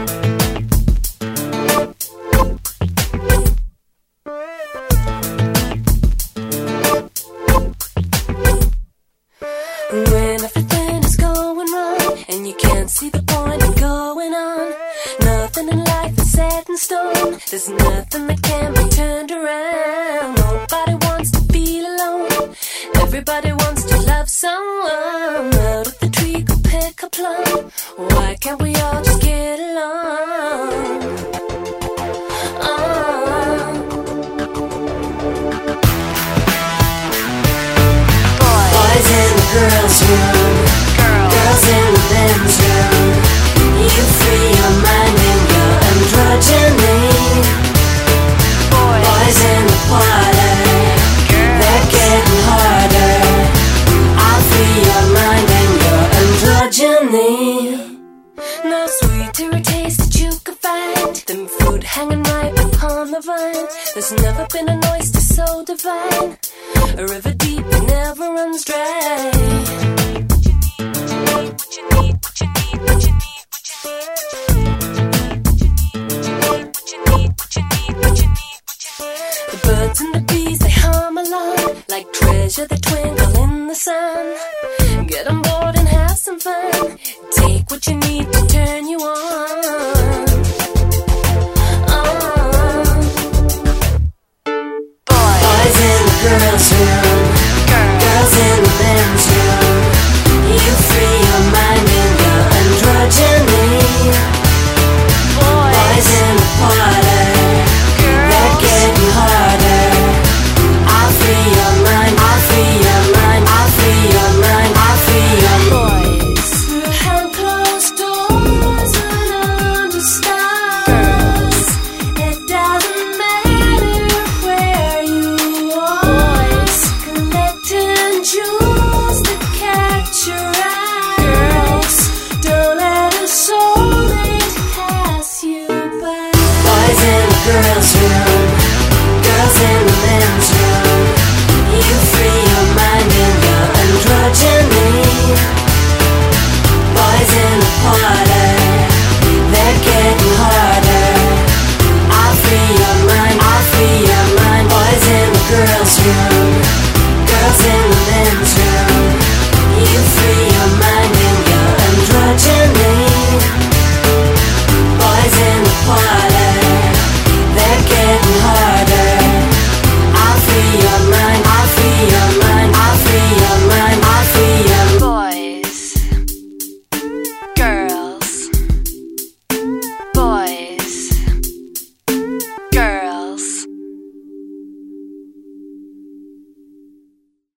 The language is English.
When everything is going wrong and you can't see the point of going on, nothing in life is set in stone. There's nothing that can be turned around. Nobody wants to feel alone. Everybody wants to love someone. Out of the tree could pick a plum. Why can't we all just get along? Boys in the girls' room, girls in the men's room. You free your mind and your androgyny. Boys in the parlor, they're getting harder. I'll free your mind and your androgyny. No sweeter a taste that you could find than fruit hanging ripe upon the vine. There's never been an oyster so divine, a river deep that never runs dry. The birds and the bees, they hum along like treasure that twinkle in the sun. Get on board and have some fun. Take what you need to turn you on. Boys in the girls' room, girls in the men's room. You free your mind and your androgyny. Boys in the parlor, they're getting harder. I'll free your mind, I'll free your mind, I'll free your mind, I'll free your boys. Behind closed doors and under stars, it doesn't matter where you are. Collecting jewels that catch your eyes. Don't let a soulmate pass you by. Boys in the girls' room,